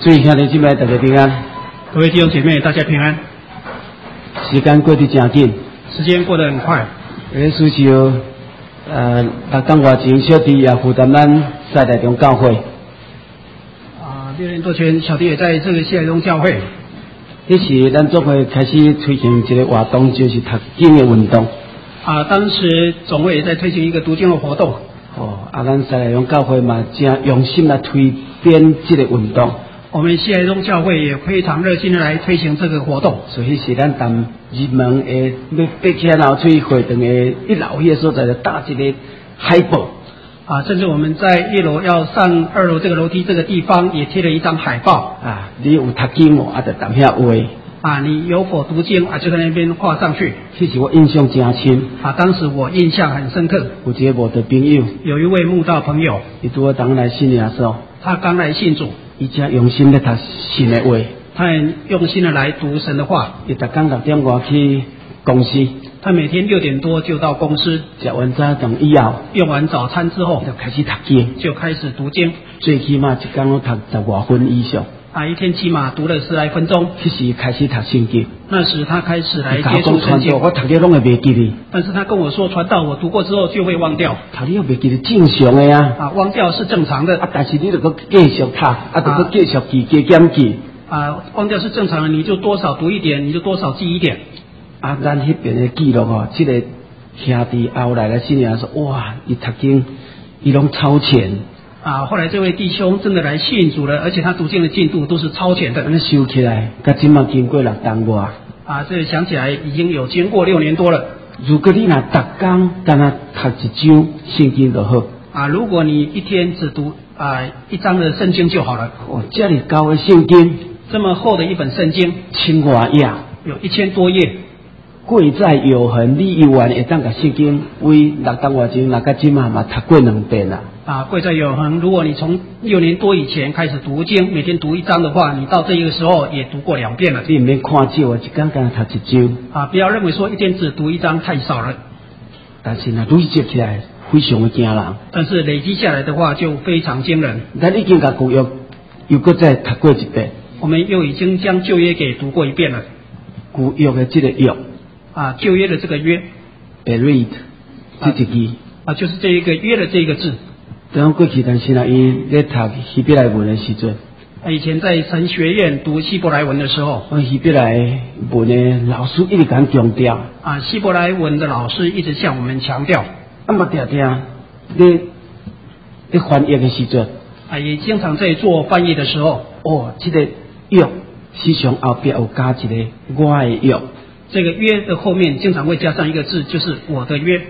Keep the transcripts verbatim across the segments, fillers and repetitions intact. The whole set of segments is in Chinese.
所以兄弟姐妹大家平安， 各位弟兄姐妹，大家平安。 时间过得真紧， 时间过得很快。 耶稣是呃，六港外前小弟也负担咱西台中教会。 啊，六年多前，小弟也在这个西台中教会。 那时咱总会开始推行一个活动，就是读经的运动。 啊，当时总会也在推行一个读经的活动。 哦，啊，咱西台中教会嘛，真用心来推编这个运动。 我们西台中教会也非常热心的来推行这个活动。 所以是咱谈入门的要爬起来后去会堂的一楼迄个所在，就搭一个海报。 啊，甚至我们在一楼要上二楼这个楼梯这个地方也贴了一张海报。 啊，你有读经无？啊，就踮遐画。 啊，你有否读经啊？就在那边画上去。 其实我印象真深。啊， 当时我印象很深刻。 有一个无的朋友， 有一位慕道朋友， 伊拄好当来信耶稣。 他刚来信主。 伊真用心咧读神的话， 他很用心的来读神的话。 伊逐工六点外去公司， 他每天六点多就到公司， 食完早餐以后， 用完早餐之后就开始读经， 就开始读经， 最起码一工拢读十外分以上。 啊，一天起码读了十来分钟。 其实开始读圣经， 那时他开始来接触圣经。 我读了拢会袂记哩。 但是他跟我说，传道我读过之后就会忘掉。 读了袂记哩正常的呀。 啊，忘掉是正常的。 啊，但是你著搁继续读，啊，著搁继续记，加减记。 啊，忘掉是正常的，你就多少读一点，你就多少记一点。 啊，咱迄边的记录哦，这个兄弟后来来信仰说，哇，伊读经，伊拢超前。 啊，后来这位弟兄真的来信主了，而且他读经的进度都是超前的。 那收起来，到今嘛经过六当外。 啊，这想起来已经有经过六年多了。 如果你若逐工干那读一章圣经就好。 啊，如果你一天只读啊一章的圣经就好了。 哦，这里高的圣经， 这么厚的一本圣经， 千外页， 有一千多页。 贵在有恒，你永远会当甲圣经为六当外前，六到今嘛嘛读过两遍啦。 啊，贵在永恒。如果你从六年多以前开始读经，每天读一章的话，你到这一个时候也读过两遍了。 你唔免看少啊，一天干读一章。 啊，不要认为说一天只读一章太少了。 但是呢，累积起来非常的惊人。 但是累积下来的话就非常惊人。 咱已经甲旧约又搁再读过一遍。 我们又已经将旧约给读过一遍了。 旧约的这个约。 啊，旧约的这个约。 Berit， 这一字。 啊，就是这一个约的这一个字。 等过去，但是呢，伊咧读希伯来文的时阵， 啊，以前在神学院读希伯来文的时候， 我希伯来文的老师一直讲强调， 啊，希伯来文的老师一直向我们强调， 啊，嘛定定咧咧翻译的时阵， 啊，也经常在做翻译的时候， 哦，这个约时常后边有加一个我的约， 这个约的后面经常会加上一个字，就是我的约。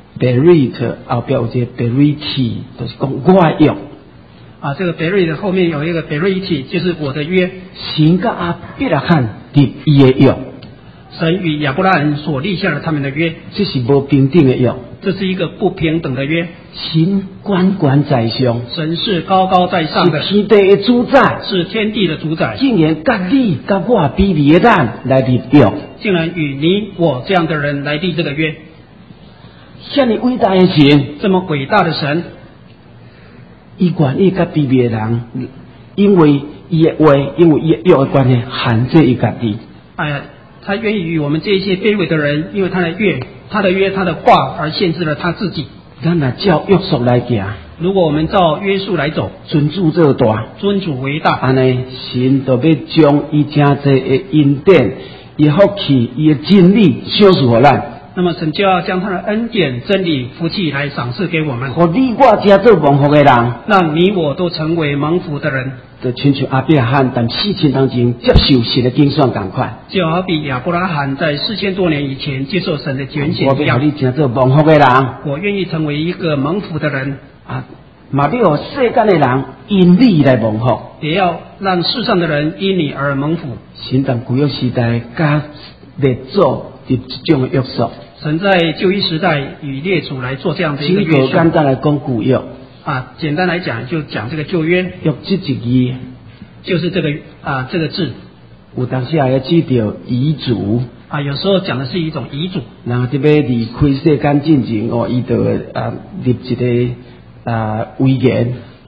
Berit 后边有一个 Beriti， 就是讲我的约。 啊，这个 Berit 后面有一个 Beriti， 就是我的约。 神甲阿伯拉罕立伊的约， 神与亚伯拉罕所立下了他们的约， 这是无平等的约， 这是一个不平等的约。 神管管在上， 神是高高在上的， 是天地的主宰， 是天地的主宰。 竟然甲你甲我比比的咱来立约， 竟然与你我这样的人来立这个约。 像你伟大的神， 这么伟大的神， 伊愿意甲比比的人，因为伊的话，因为伊的约的关系，限制伊家己。 哎呀，他愿意与我们这些卑微的人，因为他的约、他的约、他的话而限制了他自己。 咱若照约束来行， 如果我们照约束来走， 尊主做大， 尊主为大， 安尼神就要将伊真济的恩典、伊福气、伊的真理赏赐予咱。 那么神就要将他的恩典、真理、福气来赏赐给我们， 互你我真做蒙福的人， 让你我都成为蒙福的人。 就亲像阿伯拉罕在四千当前接受神的竞选同款， 就好比亚伯拉罕在四千多年以前接受神的拣选一样。 我要互你真做蒙福的人， 我愿意成为一个蒙福的人啊！嘛要互世间的人因你来蒙福， 也要让世上的人因你而蒙福。 神在旧约时代甲列祖这种的约束。 神在旧约时代与列祖来做这样的一个约束。 简单来讲旧约啊，简单来讲就讲这个旧约。 约这一字就是这个啊这个字。 有当时也指着遗嘱啊，有时候讲的是一种遗嘱。 然后这边离开世间进前哦，伊就啊立一个啊遗言。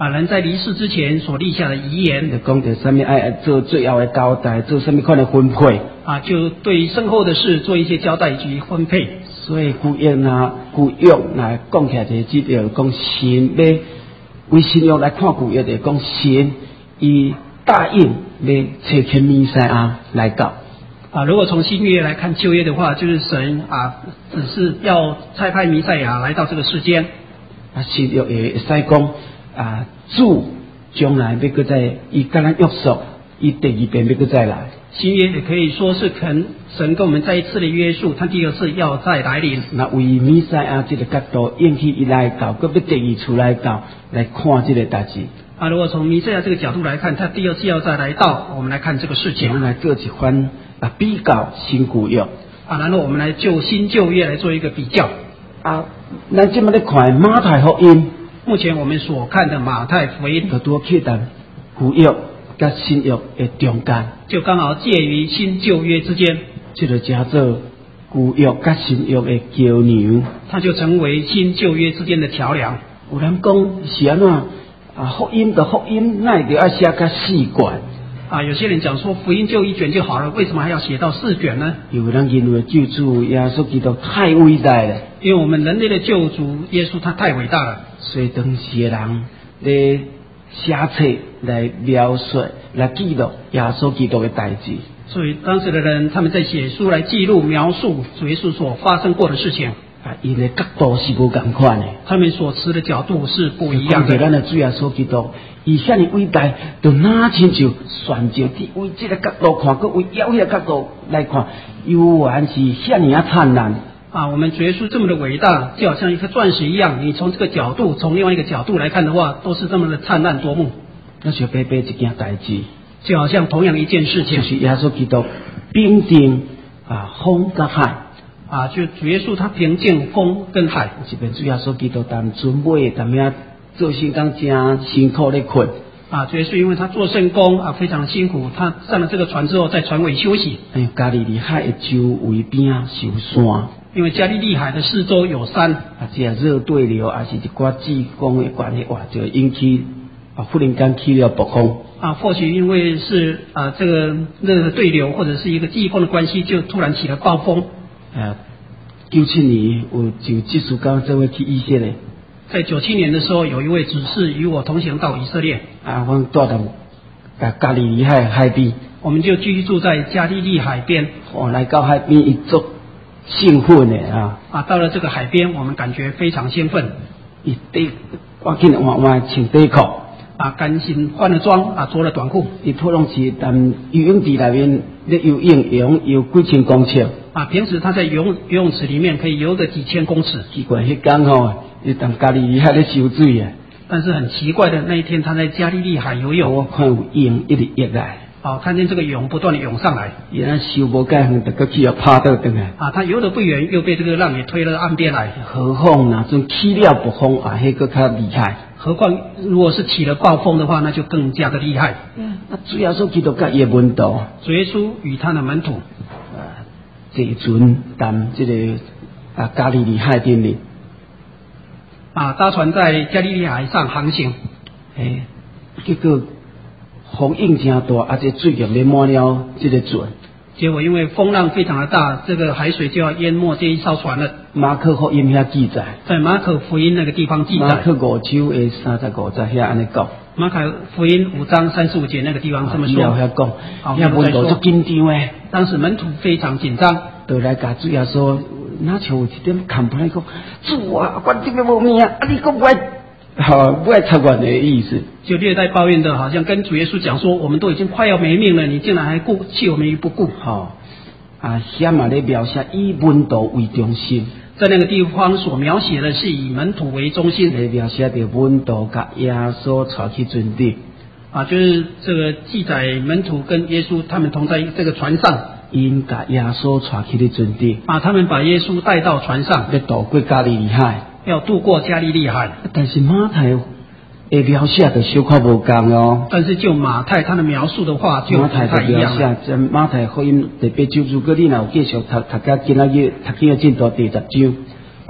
啊，人在离世之前所立下的遗言， 就讲着什么爱做最后的交代，做什么款的分配啊，就对身后的事做一些交代及分配。 所以古约啊，古约来讲起来就即个讲神要为新约来看古约就讲神伊答应要差遣弥赛亚来到。 啊，如果从新约来看旧约的话，就是神啊，只是要差派弥赛亚来到这个世间。 啊，新约也会使讲啊，主将来要搁再，伊跟咱约束，伊第二遍要搁再来。 新约也可以说是跟神跟我们再一次的约束，他第二次要再来临。 那为弥赛亚这个角度，引起伊来到，搁要第二次来到来看这个代志。 啊，如果从弥赛亚这个角度来看，他第二次要再来到，我们来看这个事情。 我们来做一番啊比较新古约。 啊，然后我们来就新旧约来做一个比较。 啊，咱今麦咧看马太福音， 目前我们所看的马太福音， 就多契当古约甲新约的中间， 就刚好介于新旧约之间， 这就叫做古约甲新约的桥梁， 它就成为新旧约之间的桥梁。 有人讲是安怎啊？福音的福音，那就要写甲四卷。 啊，有些人讲说福音就一卷就好了，为什么还要写到四卷呢？ 有人认为救主耶稣基督太伟大了， 因为我们人类的救主耶稣他太伟大了， 所以当时的人咧写册来描述、来记录耶稣基督的代志。 所以当时的人他们在写书来记录、描述主耶稣所发生过的事情。 啊，因的角度是无同款的， 他们所持的角度是不一样的。 咱的主耶稣基督，伊遐尼伟大，就哪亲像选择伫为这个角度看，佮为妖个角度来看，犹原是遐尼啊灿烂。 啊，我们主耶稣这么的伟大，就好像一颗钻石一样，你从这个角度，从另外一个角度来看的话，都是这么的灿烂夺目。 那就白白一件代志， 就好像同样一件事情， 就是耶稣基督平定啊风甲海。 啊，就主耶稣他平静风跟海， 这边主耶稣基督当准备，当咩做圣工真辛苦咧困。 啊，主耶稣因为他做圣工啊，非常辛苦，他上了这个船之后，在船尾休息。 哎，加利利海的周围边受山， 因为加利利海的四周有山， 啊，这热对流，还是一寡季风的关系，哇，就引起啊忽然间起了暴风。 啊，或许因为是啊这个热的对流，或者是一个季风的关系，就突然起了暴风。 啊，九七年有就技术刚这位去以色列， 在九七年的时候，有一位执事与我同行到以色列。 啊，我住到加加利利海海边， 我们就居住在加利利海边。 哦，来到海边一足兴奋的啊！ 啊，到了这个海边，我们感觉非常兴奋。 一底我紧换换穿底裤。 啊，赶紧换了装啊，着了短裤。 伊普通是但游泳池内面咧游泳泳游几千公尺。 啊，平时他在游泳游泳池里面可以游个几千公尺。 奇怪，迄天吼，伊当加利利海咧游水啊。 但是很奇怪的，那一天他在加利利海游泳， 我看有泳一直溢来。 哦，看见这个涌不断的涌上来。 伊那游无介远，就搁去要趴倒转来。 啊，他游得不远，又被这个浪给推到岸边来。 何况哪阵起了暴风啊，迄个较厉害。 何况如果是起了暴风的话，那就更加的厉害。 嗯，那主要说基督教伊的门徒， 主耶稣与他的门徒， 啊，坐船谈这个啊加利利海边哩， 啊，搭船在加利利海上航行。 诶，结果风影真大，而且水量咧满了这个船。 结果因为风浪非常的大，这个海水就要淹没这一艘船了。 马可福音遐记载， 在马可福音那个地方记载， 马可五章诶三十五节遐安尼讲。 马可福音五章三十五节那个地方这么说。 遐讲， 好， 遐门徒足紧张诶。 当时门徒非常紧张， 就来甲主耶稣，哪像有一点看不来讲，主啊，我这个无命啊，啊你讲不爱，好不爱插管的意思。 就略带抱怨的，好像跟主耶稣讲说，我们都已经快要没命了，你竟然还顾弃我们于不顾。 好、哦，啊，遐嘛咧描写以门徒为中心。 在那个地方所描写的是以门徒为中心， 来描写着门徒甲耶稣带去船顶， 啊，就是这个记载门徒跟耶稣他们同在这个船上， 因甲耶稣带去咧船顶， 啊，他们把耶稣带到船上， 要渡过加利利海， 要渡过加利利海。 但是马太的描写就小可无共哦。 但是就马太他的描述的话就不太一样了。 在马太福音第八章，如果你若有继续读读到今仔日读今仔进度第十章，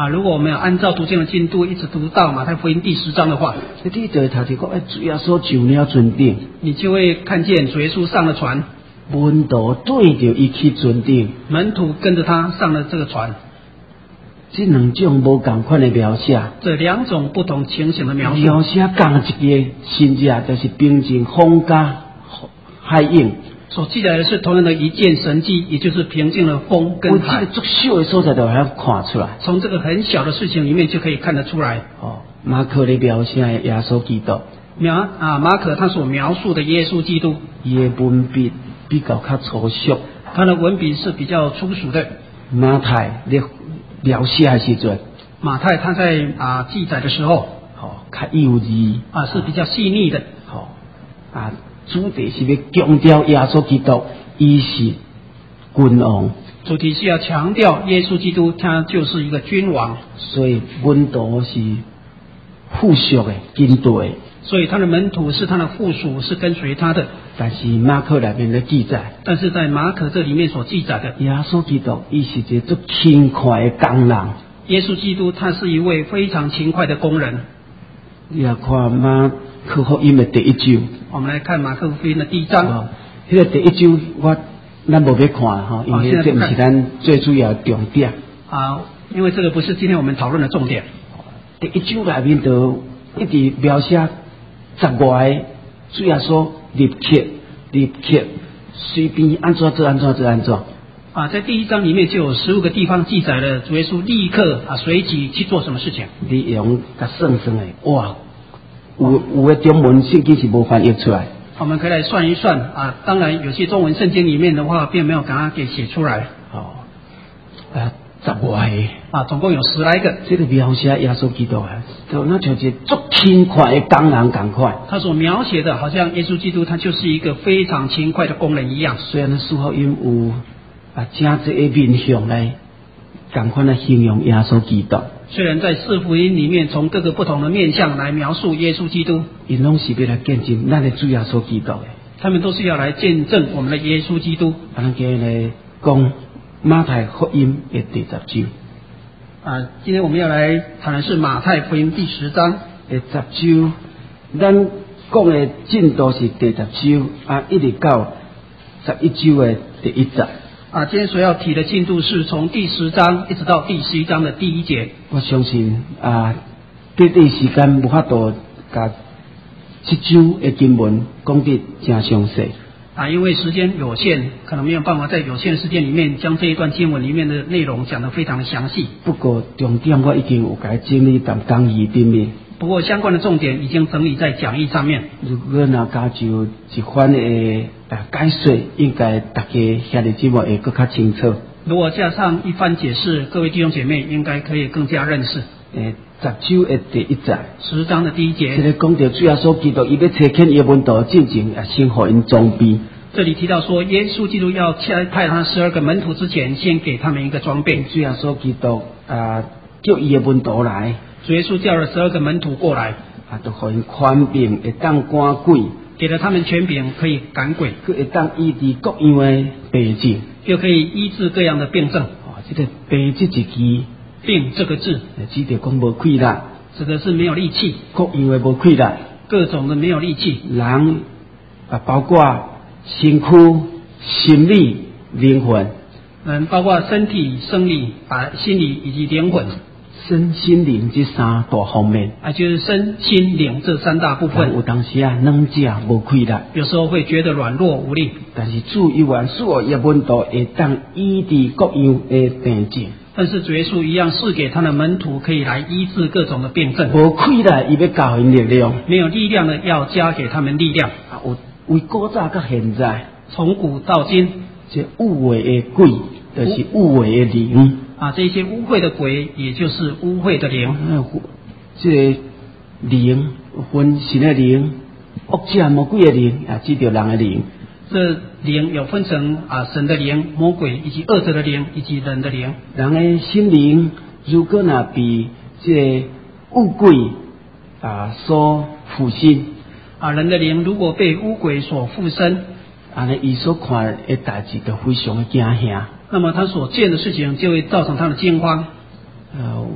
啊，如果我们有按照读经的进度一直读到马太福音第十章的话， 你就会读就讲，哎，主耶稣上了船顶， 你就会看见主耶稣上了船， 门徒对着伊去船顶， 门徒跟着他上了这个船。 这两种无同款的描写， 这两种不同情形的描述， 描写同一个新约，就是平静风加海涌。 所记载的是同样的一件神迹，也就是平静了风跟海。 这个足小的所在就能看出来， 从这个很小的事情里面就可以看得出来。 哦，马可的描写耶稣基督， 描啊马可他所描述的耶稣基督， 伊的文笔比较较粗俗， 他的文笔是比较粗俗的。 马太咧描写的时阵， 马太他在啊记载的时候， 哦，较幼稚啊是比较细腻的。 哦，啊。主题是要强调耶稣基督，伊是君王。 主题是要强调耶稣基督，他就是一个君王。 所以门徒是附属的跟队， 所以他的门徒是他的附属，是跟随他的。 但是马可里面的记载， 但是在马可这里面所记载的， 耶稣基督伊是一个足勤快的工人。 耶稣基督他是一位非常勤快的工人。 你来看马可福音的第一章。 我们来看马可福音的第一章。 哦，那个第一章我咱无要看哈，因为这不是咱最主要的重点。 啊，因为这个不是今天我们讨论的重点。 第一章里面就一直描写十外主耶稣立刻立刻随便安怎做安怎做安怎。 啊，在第一章里面就有十五个地方记载了主耶稣立刻啊随即去做什么事情。 你用甲算算的，哇！有有的中文圣经是无翻译出来。 我们可以来算一算啊，当然有些中文圣经里面的话，并没有把它给写出来。 哦，啊，十外个啊，总共有十来个。 这个描写耶稣基督啊，就那像一足勤快的工人同款。 他所描写的，好像耶稣基督他就是一个非常勤快的工人一样。 虽然四福音有啊，正这个面向来同款来形容耶稣基督。 虽然在四福音里面从各个不同的面向来描述耶稣基督， 因拢是要来见证咱的主耶稣基督的， 他们都是要来见证我们的耶稣基督。 咱今日来讲马太福音的第十章。 啊，今天我们要来谈的是马太福音第十章的十章，咱讲的进度是第十章啊，一直到十一章的第一节。 啊，今天所要提的进度是从第十章一直到第十一章的第一节。 我相信啊，短短时间无法度甲这章的经文讲得真详细。 啊，因为时间有限，可能没有办法在有限的时间里面将这一段经文里面的内容讲得非常的详细。 不过重点我已经有甲整理在讲义里面。 不过相关的重点已经整理在讲义上面。 如果若加就一番的啊解说，应该大家兄弟姊妹会更加清楚。 如果加上一番解释，各位弟兄姐妹应该可以更加认识。 诶，十章的第一节， 十章的第一节， 这个讲到主耶稣基督，伊要差遣伊门徒进前，啊，先互因装备。 这里提到说，耶稣基督要派派他十二个门徒之前，先给他们一个装备。 主耶稣基督啊，叫伊的门徒来。 主耶稣叫了十二个门徒过来， 啊，就互因权柄会当赶鬼， 给了他们权柄可以赶鬼， 佢会当医治各样的病症， 又可以医治各样的病症。 哦，这个病这一字， 病这个字， 指着讲无气力， 指的是没有力气， 各样的无气力， 各种的没有力气。 人啊，包括身躯、心理、灵魂， 嗯，包括身体、生理、啊心理以及灵魂。 身心灵这三大方面， 啊，就是身心灵这三大部分。 有当时啊，软者无气力， 有时候会觉得软弱无力。 但是主依然使我一门徒会当医治各样的病症。 但是主耶稣一样是给他的门徒可以来医治各种的病症。 无气力，伊要教因力量； 没有力量的，要加给他们力量。 啊，有为古早到现在， 从古到今， 这污秽的鬼，就是污秽的灵。 啊，这些污秽的鬼，也就是污秽的灵。 嗯，这个灵分神的灵、恶者魔鬼的灵，啊，指着人的灵。 这灵有分成啊，神的灵、魔鬼以及恶者的灵以及人的灵。 人的心灵如果若被这个污鬼啊所附身， 啊，人的灵如果被污鬼所附身， 安尼伊所看的代志就非常的惊吓。 那么他所见的事情就会造成他的惊慌。 呃，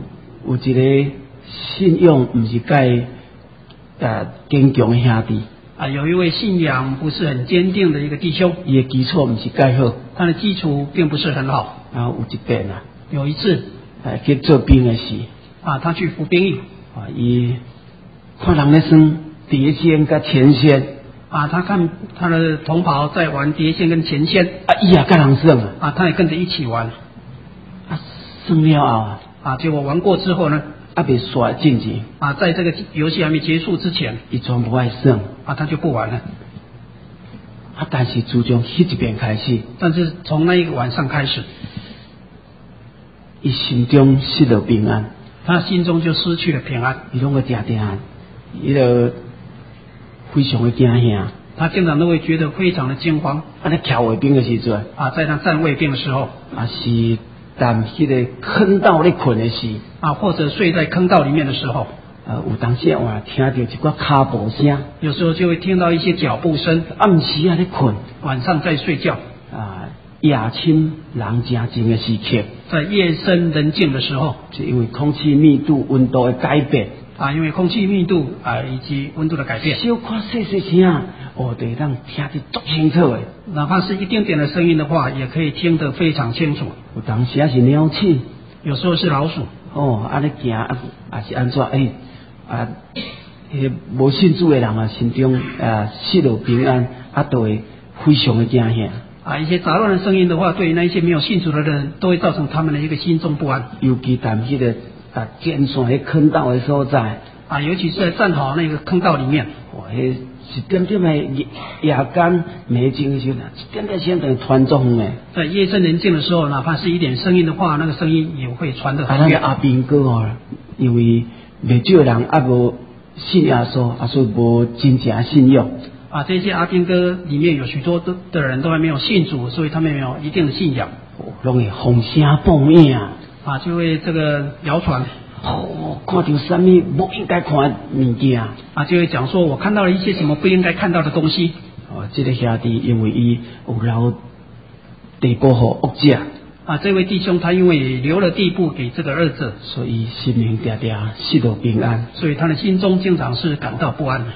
有一个信仰不是介呃坚强的兄弟。 啊，有一位信仰不是很坚定的一个弟兄， 伊的基础不是介好， 他的基础并不是很好。 然后有一遍啊， 有一次， 呃，去做兵的时， 啊，他去服兵役， 啊，伊看人咧算碟仙甲前仙， 啊，他看他的同袍在玩碟仙跟前仙， 啊，伊也甲人算啊， 啊，他也跟着一起玩， 啊，算了后啊， 啊，结果玩过之后呢， 啊，未刷进去， 啊，在这个游戏还没结束之前， 伊全部爱算， 啊，他就不玩了。 啊，但是自从迄一遍开始， 但是从那一个晚上开始， 伊心中失了平安， 他心中就失去了平安， 伊拢个定定，伊就非常的惊吓。 他经常都会觉得非常的惊慌。 啊，咧徛卫兵的时阵， 啊，在他站卫兵的时候， 啊是踮迄个坑道咧困的时， 啊，或者睡在坑道里面的时候， 啊，有当时我听到一寡脚步声， 有时候就会听到一些脚步声。 暗时啊咧困， 晚上在睡觉， 啊，夜深人静静的时刻， 在夜深人静的时候， 是因为空气密度、温度的改变， 啊，因为空气密度啊以及温度的改变， 小可细细声，哦，就会当听得足清楚的。 哪怕是一丁点的声音的话，也可以听得非常清楚。 有当时啊是鸟鼠， 有时候是老鼠， 哦，啊咧行啊，啊是安怎？诶、欸、啊，迄无信主的人啊，心中啊失落平安，啊都会非常的惊吓。 啊，一些杂乱的声音的话，对于那一些没有信主的人，都会造成他们的一个心中不安。 尤其踮迄个啊尖线迄坑道的所在， 啊，尤其是在站好那个坑道里面， 哇，迄一点点的夜夜间美景的时候，一点点声等传足远的。 在夜深人静的时候，哪怕是一点声音的话，那个声音也会传得啊， 很远。 咱阿兵哥哦，因为未少人啊无信耶稣，啊所以无真正信仰。 啊，这些阿兵哥里面有许多的的人都还没有信主，所以他们没有一定的信仰， 拢会风声报影啊， 啊，就会这个谣传， 哦，看到什么不应该看的物件， 啊，就会讲说我看到了一些什么不应该看到的东西。 哦，这个兄弟因为伊有留地步互恶者， 啊，这位弟兄他因为留了地步给这个二者， 所以心灵常常失落平安， 所以他的心中经常是感到不安的。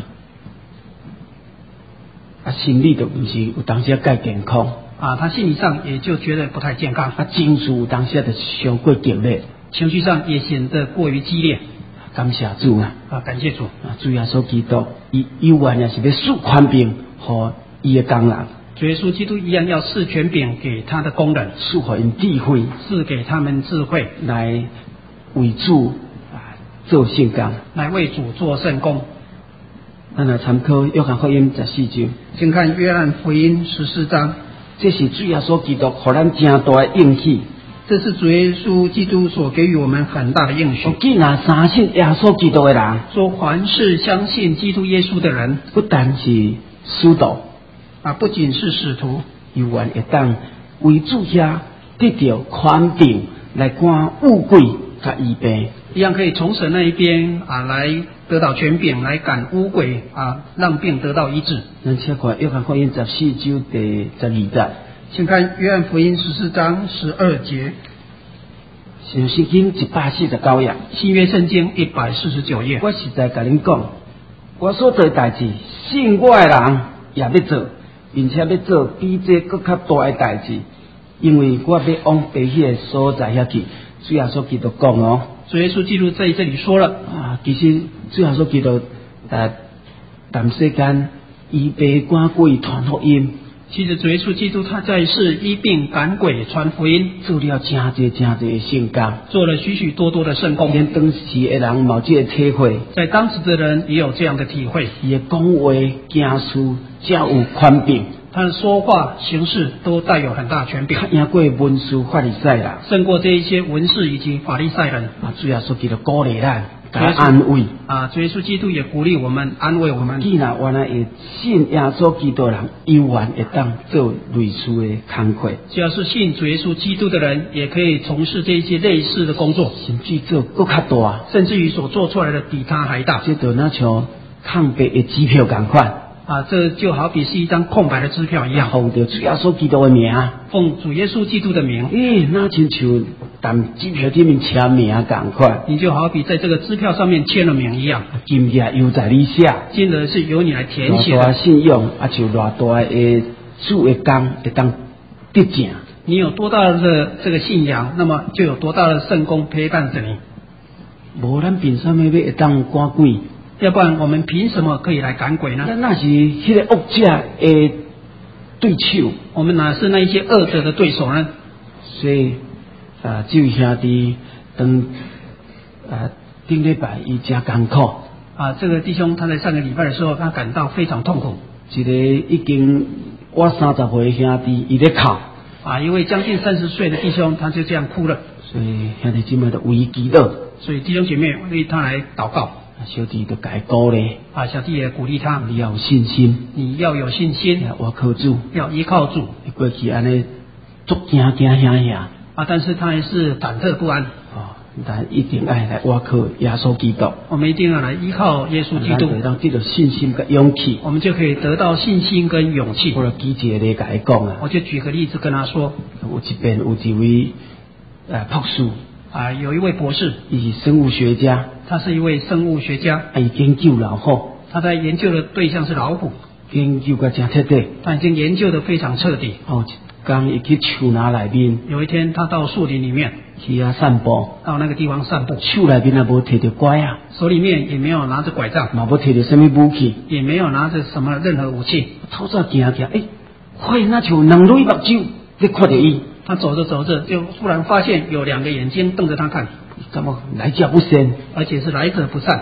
啊，心理都不是有当时介健康， 啊，他心理上也就觉得不太健康， 啊，情绪有当时就伤过激烈， 情绪上也显得过于激烈。 感谢主啊！ 啊，感谢主！ 啊，主耶稣基督，伊有原也是要赐权柄和伊的工人， 主耶稣基督一样要赐权柄给他的工人， 赐给因智慧， 赐给他们智慧， 来为主啊做圣工， 来为主做圣工。 咱来参考约翰福音十四章， 请看约翰福音十四章， 这是主耶稣基督给咱真大的应许。 这是主耶稣基督所给予我们很大的应许。 既然相信耶稣基督的人， 说凡是相信基督耶稣的人， 不但是使徒， 啊，不仅是使徒， 有缘会当为主遐得到权柄来赶污鬼甲医病， 一样可以从神那一边啊来得到权柄，来赶污鬼啊，让病得到医治。 咱且看约翰福音十四章第十二节。 请看约翰福音十四章十二节， 新圣经一百四十九页， 新约圣经一百四十九页。 我实在甲恁讲，我所做的代志，信我的人也要做，并且要做比这更较大的代志，因为我要往白迄个所在遐去。主耶稣基督讲哦， 主耶稣基督在这里说了啊，其实主耶稣基督呃，谈世间医病赶鬼传福音。 其实主耶稣基督他在世医病赶鬼传福音， 做了真侪真侪的圣工， 做了许许多多的圣工。 连当时的人冇这个体会， 在当时的人也有这样的体会。 伊的讲话行事才有权柄， 他的说话行事都带有很大权柄， 较赢过文士法利赛人， 胜过这一些文士以及法利赛人。 啊，主耶稣基督鼓励咱，甲安慰。 啊，主耶稣基督也鼓励我们，安慰我们。 既然原来会信耶稣基督的人，有缘会当做类似的工课。 只要是信主耶稣基督的人，也可以从事这些类似的工作， 甚至做更较大， 甚至于所做出来的比他还大。 这就那像抗白的机票同款。 啊，这就好比是一张空白的支票一样， 奉着主耶稣基督的名， 奉主耶稣基督的名， 诶，那亲像但支票顶面签名共款， 你就好比在这个支票上面签了名一样， 金额又在你写， 金额是由你来填写偌大的， 信用，啊，就偌大的主的工会当得正。 你有多大的这个信仰，那么就有多大的圣功陪伴着你。 无咱凭什么要会当赶鬼？ 要不然我们凭什么可以来赶鬼呢？ 咱那是迄个恶者的对手， 我们哪是那一些恶者的对手呢？ 所以啊，这位兄弟当啊顶礼拜伊真艰苦啊，这个弟兄他在上个礼拜的时候，他感到非常痛苦。 一个已经我三十岁的兄弟，伊咧哭啊，一位将近三十岁的弟兄，他就这样哭了。 所以兄弟姊妹都为伊祈祷， 所以弟兄姐妹为他来祷告。 小弟就改鼓励， 啊，小弟也鼓励他， 你要有信心， 你要有信心， 我靠主， 要依靠主。 过去安尼足惊惊吓吓啊，但是他还是忐忑不安。 哦，但一定爱来我靠耶稣基督， 我们一定要来依靠耶稣基督， 让这个信心跟勇气， 我们就可以得到信心跟勇气。 我举一个例来讲啊， 我就举个例子跟他说， 有一边有一位呃博士啊，有一位博士， 伊是生物学家， 他是一位生物学家， 伊研究老虎， 他在研究的对象是老虎， 研究个真彻底， 他已经研究的非常彻底。 哦，刚一去树林内面， 有一天他到树林里面去啊散步， 到那个地方散步， 树内面也无摕着拐啊， 手里面也没有拿着拐杖， 嘛无摕着什么武器， 也没有拿着什么任何武器。 透早行行，诶，发现那像两对目睭咧看着伊。 他走着走着，就突然发现有两个眼睛瞪着他看， 怎么来者不善， 而且是来者不善。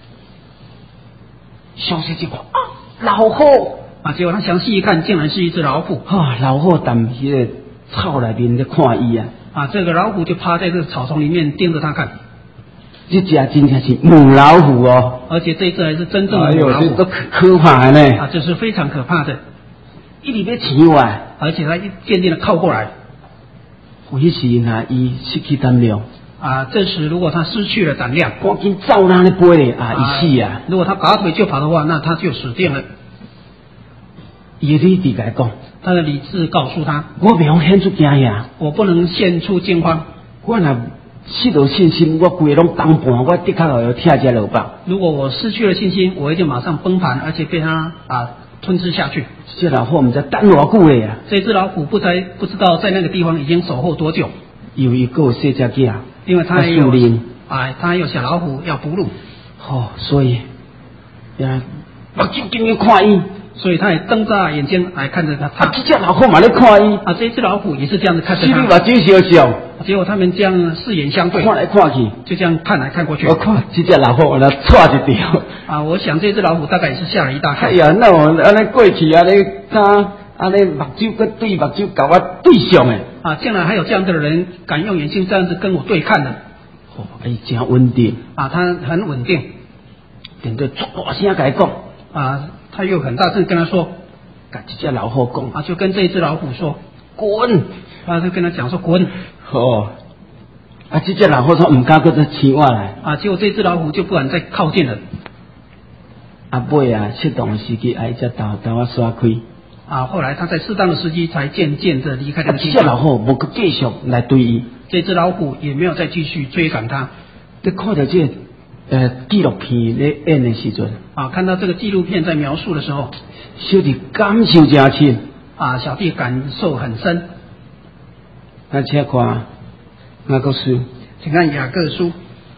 详细一看啊，老虎啊！结果他详细一看，竟然是一只老虎。 啊，老虎踮迄个草内面咧看伊啊。 啊，这个老虎就趴在这个草丛里面盯着他看。 这只真正是母老虎哦， 而且这只还是真正的母老虎， 哎呦，这都可可怕的呢。 啊，这是非常可怕的。 一直要抢我， 而且他一渐渐的靠过来。 有迄时呐，伊失去胆量。 啊，这时如果他失去了胆量， 赶紧走那里飞咧啊，伊死啊！ 如果他拔腿就跑的话，那他就死定了。 伊的理智来讲， 他的理智告诉他： 我袂用显出惊吓， 我不能现出惊慌。 我若失去信心，我规个拢崩盘，我的确要跳下落棒。 如果我失去了信心，我一定马上崩盘，而且被他啊吞吃下去。 这老虎毋知等偌久咧啊！ 这只老虎不知不知道在那个地方已经守候多久。 有一个小只囝， 因为他也有树啊，他有小老虎要捕鹿， 哦，所以呀，目睭紧要看伊， 所以他也瞪大眼睛来看着他。 啊，这只老虎嘛咧看伊， 啊，这只老虎也是这样子看着视力目他。 睭相像， 结果他们这样四眼相对， 看来看去， 就这样看来看过去。 我看这只老虎，我来踹一条。 啊，我想这只老虎大概也是吓了一大跳。 哎呀，那我安尼过去安尼，他安尼目睭跟对目睭甲我对上诶。 啊，竟然还有这样的人敢用眼睛这样子跟我对看的。 哦，哎，真稳定。 啊，他很稳定。 顶着足大声甲伊讲。 啊，他又很大声跟他说， 甲这只老虎讲。 啊，就跟这只老虎说， 滚！ 他就跟他讲说滚。 哦。啊，这只老虎说唔敢搁再亲我来。 啊，结果这只老虎就不敢再靠近了。 啊，尾啊，适当的时机，哎，才豆豆啊刷开。 啊，后来他在适当的时机才渐渐的离开这个地方。 这只老虎无搁继续来追伊， 这只老虎也没有再继续追赶他。 你看到这呃纪录片咧演的时阵， 啊，看到这个纪录片在描述的时候， 小弟感受真深。 啊，小弟感受很深。 那且看雅各书， 请看雅各书，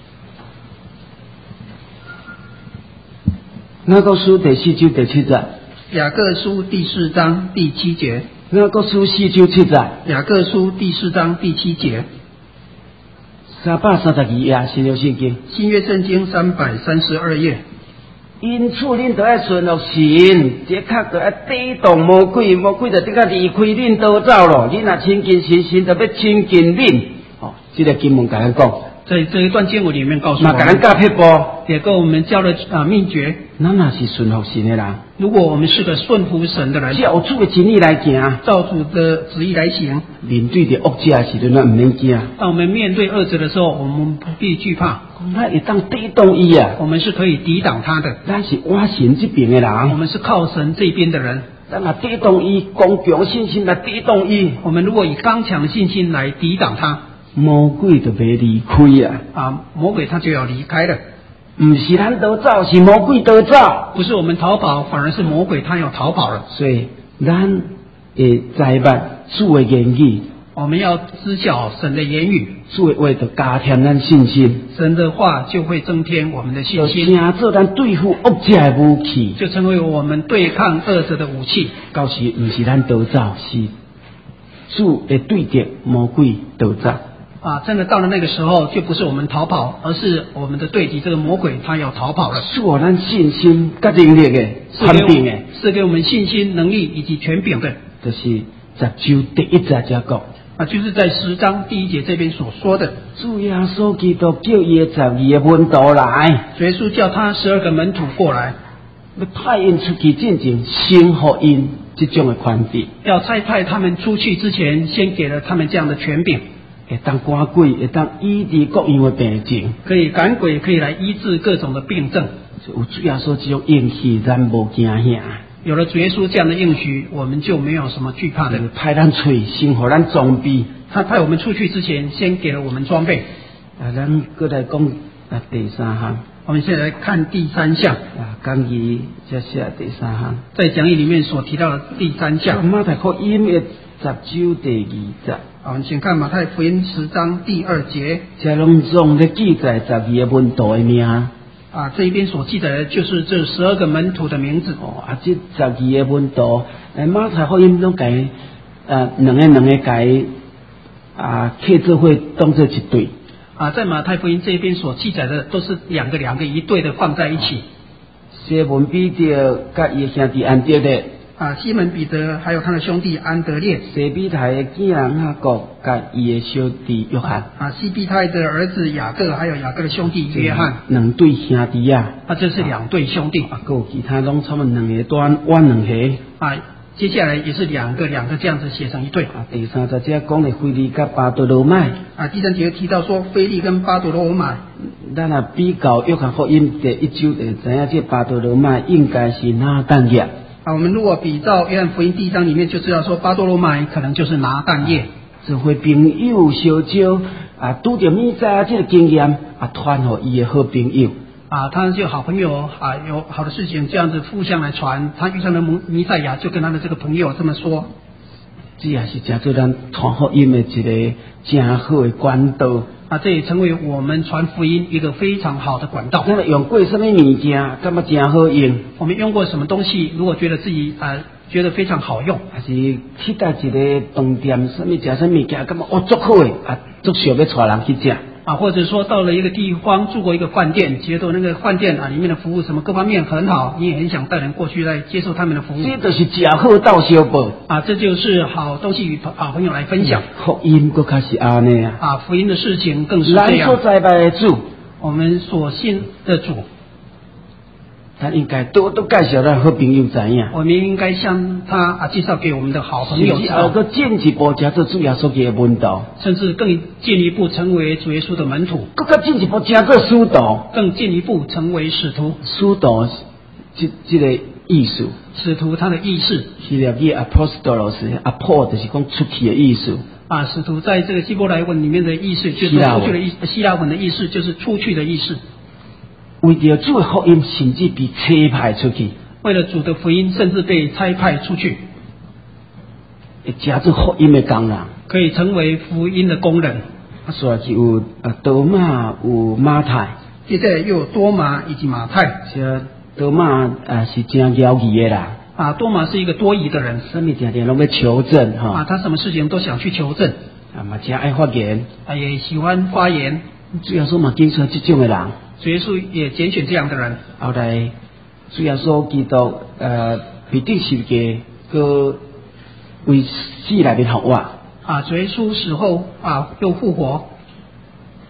雅各书第四章第七节。 雅各书第四章第七节。 雅各书四章七节。 雅各书第四章第七节。 三百三十二页新约圣经。 新约圣经三百三十二页。 因此，恁都要顺服神，这确都要抵挡魔鬼，魔鬼就的确离开恁逃走咯。恁若亲近神，神就要亲近恁。哦，这个经文甲咱讲， 在这一段经文里面告诉嘛， 我们， 甲咱教撇步。 也跟我们教了啊秘诀。 咱若是顺服神的人， 如果我们是个顺服神的人， 照主的真理来行， 照主的旨意来行， 面对着恶者的时阵，咱唔免惊。 当我们面对恶者的时候，我们不必惧怕， 咱会当抵挡伊啊！ 我们是可以抵挡他的。 咱是我神这边的我人， 们是靠神这边的人， 咱若抵挡伊，刚强信心来抵挡伊， 我们如果以刚强的信心来抵挡他， 魔鬼就袂离开啊！ 啊，魔鬼他就要离开了。 唔是咱得走，是魔鬼得走。 不是我们逃跑，反而是魔鬼他要逃跑了。 所以咱会知捌主的言语， 我们要知晓神的言语， 主的话就加添咱信心， 神的话就会增添我们的信就心， 成做咱对付恶者的武器。 就成为我们对抗恶者的武器。 到时唔是咱得走，是主会对着魔鬼得走。 啊，真的到了那个时候，就不是我们逃跑，而是我们的对敌这个魔鬼他要逃跑了。 是我咱信心甲能力的是给我权柄的， 是给我们信心、能力以及权柄的。 就是十周第一节才讲， 啊，就是在十章第一节这边所说的， 主耶稣基督叫伊的十二个门徒来， 耶稣叫他十二个门徒过来， 要派因出去进行新福音这种的权柄， 要差派他们出去之前，先给了他们这样的权柄， 会当赶鬼，会当医治各样的病症。 可以赶鬼，可以来医治各种的病症。 有主耶稣这种应许，咱无惊吓。 有了主耶稣这样的应许，我们就没有什么惧怕的。 派咱出去，先互咱装备。 他派我们出去之前，先给了我们装备。 啊，咱过来讲啊，第三项。 我们现在来看第三项。 啊，讲义这写第三项， 在讲义里面所提到的第三项。 马太福音的十周第二节。 好，我们先看马太福音十章第二节。 这拢总咧记载十二个门徒的名。 啊，这一边所记载的就是这十二个门徒的名字。 哦，啊，这十二个门徒，诶，马太福音拢改，呃，两个两个改，啊，刻做伙当做一对。 啊，在马太福音这一边所记载的都是两个两个一对的放在一起。 西门彼得甲伊兄弟安德烈。 啊，西门彼得还有他的兄弟安德烈。 西庇太的囝雅各甲伊的小弟约翰。 啊，西庇太的儿子雅各还有雅各的兄弟约翰。 两对兄弟啊。 啊，这是两对兄弟。 啊，还有其他拢差不多两个短弯两下。 啊，接下来也是两个两个这样子写成一对。 啊，第三十节讲的腓利甲巴多罗买。 啊，第三节提到说腓利跟巴多罗买。 咱啊比较约翰福音第一周就知影，这巴多罗买应该是拿但业。 啊，我们如果比照约翰福音第一章里面，就知道说巴多罗买可能就是拿但业。 就会朋友相招啊，拄着弥赛亚这个经验啊，传给伊的好朋友。 啊，他就好朋友啊，有好的事情这样子互相来传。他遇上了弥赛亚，就跟他的这个朋友这么说。 这也是叫做咱传福音的一个真好的管道。 啊，这也成为我们传福音一个非常好的管道。 咱用过什么物件，感觉真好用？ 我们用过什么东西？如果觉得自己啊、呃、觉得非常好用， 还是去到一个饭店，什么食什么物件，感觉哦足好诶，啊足想要带人去食。 啊，或者说到了一个地方住过一个饭店，觉得那个饭店啊里面的服务什么各方面很好，你也很想带人过去来接受他们的服务。 这就是食好到相报啊，这就是好东西与好朋友来分享。 福音更加是安尼啊！ 啊，福音的事情更是这样。 咱所栽培的主， 我们所信的主， 他应该多多介绍咱好朋友知影。 我们应该向他啊介绍给我们的好朋友知道。 甚至进一步加做主耶稣基督的门徒， 甚至更进一步成为主耶稣的门徒， 更加进一步加做使徒， 更进一步成为使徒。 使徒这这个意思， 使徒他的意思， 希腊语 apostolos，apo 就是讲出去的意思。 啊，使徒在这个希伯来文里面的意思就是出去的意思，希腊文的意思就是出去的意思。 为了主的福音，甚至被差派出去。 为了主的福音，甚至被差派出去， 会加做福音的工人， 可以成为福音的工人。 啊，所以就有啊多马有马太， 接着又有多马以及马太。 这多马啊是真妖异的啦。 啊，多马是一个多疑的人， 什么点点拢要求证哈。 啊，他什么事情都想去求证。 啊，嘛真爱发言。 啊，也喜欢发言。 主要说嘛，拣选这种的人。 主耶稣也拣选这样的人。 后来主要说基督呃必定是个个为死内面复活。 啊，主耶稣死后啊又复活。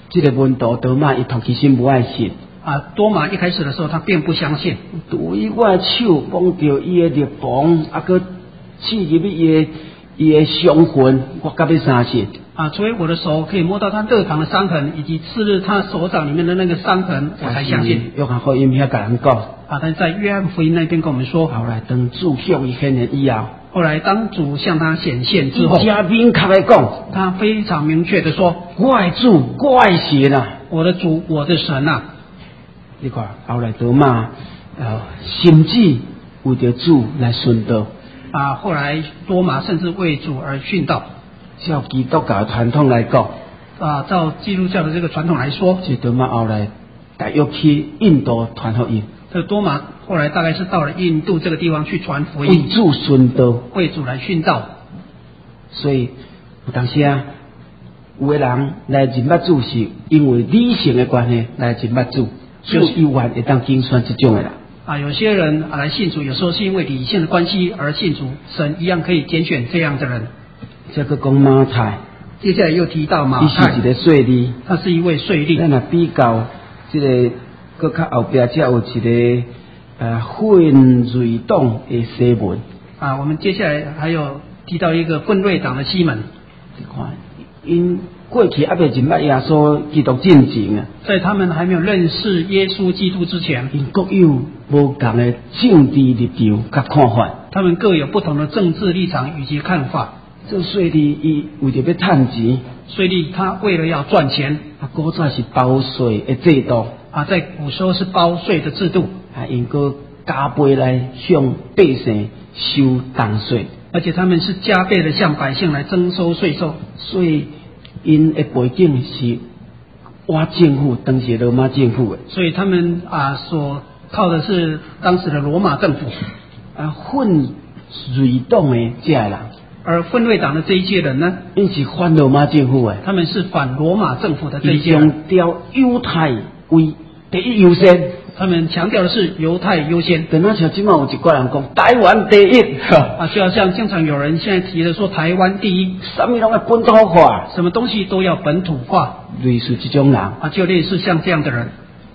这个问道多马伊头其实无爱信。 啊，多马一开始的时候他并不相信， 除伊我手摸到伊的肉房，啊个刺入伊的伊的伤痕，我甲要相信。 啊，除非我的手可以摸到他肋旁的伤痕，以及刺入他手掌里面的那个伤痕，我才相信。 约翰福音遐甲人讲， 啊，但是在约翰福音那边跟我们说， 后来当主向伊显现以后， 后来当主向他显现之后， 加明确来讲， 他非常明确的说：“ 我的主，我的神啊， 我的主，我的神啊！” 你看，后来多马呃，甚至为着主来殉道。 啊，后来多马甚至为主而殉道。 照基督教的传统来讲， 啊，照基督教的这个传统来说， 这多马后来大约去印度传福音。 这多马后来大概是到了印度这个地方去传福音， 为主殉道， 为主来殉道。 所以有当时啊，有的人来认捌主是因为理性的关系来认捌主，就有愿会当竞选这种的人。 啊，有些人啊来信主，有时候是因为理性的关系而信主，神一样可以拣选这样的人。 这个讲马太， 接下来又提到马太， 他是一个税吏， 他是一位税吏。 咱若比较这个，搁较后边才有一个呃混瑞党的西门。 啊，我们接下来还有提到一个混瑞党的西门。 你看，因过去还未认捌耶稣基督进前啊， 在他们还没有认识耶稣基督之前， 因各有无同的政治立场甲看法， 他们各有不同的政治立场以及看法。 做税吏，伊为着要趁钱， 税吏他为了要赚钱， 啊，古早是包税的制度， 啊，在古时候是包税的制度， 啊，因个加倍来向百姓收重税， 而且他们是加倍的向百姓来征收税收， 所以因的背景是哇政府，当时罗马政府的， 所以他们啊所靠的是当时的罗马政府， 啊，混瑞党的这人。 而混瑞党的这一些人呢， 因是反罗马政府的， 他们是反罗马政府的这一些人， 强调犹太为第一优先， 他们强调的是犹太优先。 等那像今晚有一挂人讲台湾第一， 啊，就好像经常有人现在提的说台湾第一， 什么拢要本土化， 什么东西都要本土化， 类似这种人， 啊，就类似像这样的人。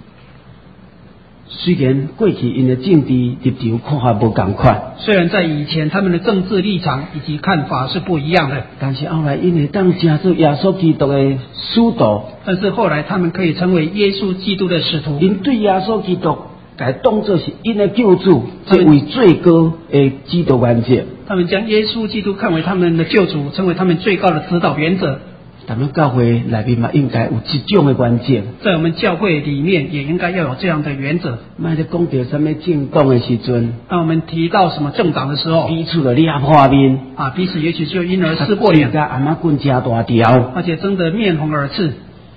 虽然过去因的政治立场看法无同款， 虽然在以前他们的政治立场以及看法是不一样的， 但是后来因为当加入耶稣基督的使徒， 但是后来他们可以成为耶稣基督的使徒， 因对耶稣基督该当作是因的救主，这为最高的指导原则。 他们将耶稣基督看为他们的救主，成为他们最高的指导原则。 咱们教会内面嘛，应该有这种的原则。 在我们教会里面，也应该要有这样的原则。 卖在讲到什么政党的时阵， 当我们提到什么政党的时候， 彼此的裂破面啊，彼此也许就因而撕破脸， 加阿妈棍加大条， 而且争得面红耳赤。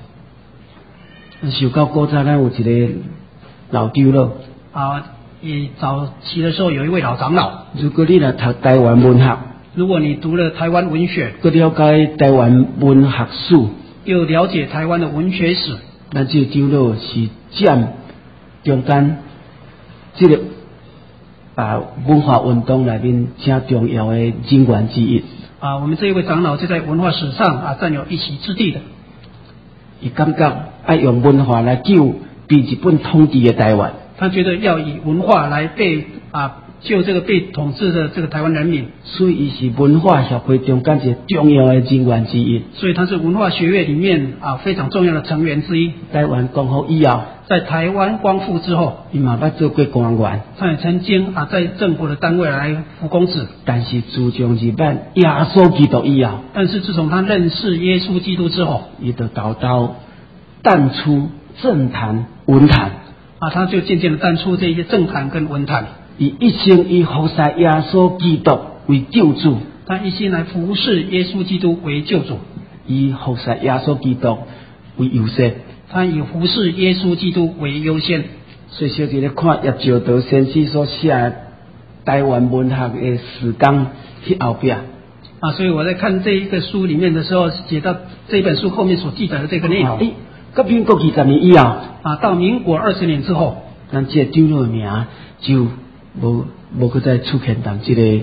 想到古早咱有一个老长老啊，也早期的时候有一位老长老。 如果你来读台湾文学， 如果你读了台湾文学， 佮了解台湾文学史， 又了解台湾的文学史， 咱这个长老是占中间这个啊文化运动内面正重要的人员之一。 啊，我们这一位长老就在文化史上啊占有一席之地的。 伊感觉爱用文化来救被日本统治的台湾， 他觉得要以文化来被啊。就这个被统治的这个台湾人民， 所以伊是文化协会中间一个重要的人员之一。 所以他是文化学院里面啊非常重要的成员之一。 台湾光复以后， 在台湾光复之后， 伊嘛捌做过官员， 他也曾经啊在政府的单位来服公职。 但是自从日本耶稣基督以后， 但是自从他认识耶稣基督之后， 伊就偷偷淡出政坛文坛啊，他就渐渐的淡出这些政坛跟文坛。 伊一生以服侍耶稣基督为救主， 他一心来服侍耶稣基督为救主， 以服侍耶稣基督为优先， 他以服侍耶稣基督为优先。 所以小弟咧看叶照道先生所写台湾文学的史纲去后边啊，所以我在看这一个书里面的时候，写到这一本书后面所记载的这个内容。 诶，到民国二十年以后， 啊，到民国二十年之后， 咱这长老的名就无无搁再出现当这个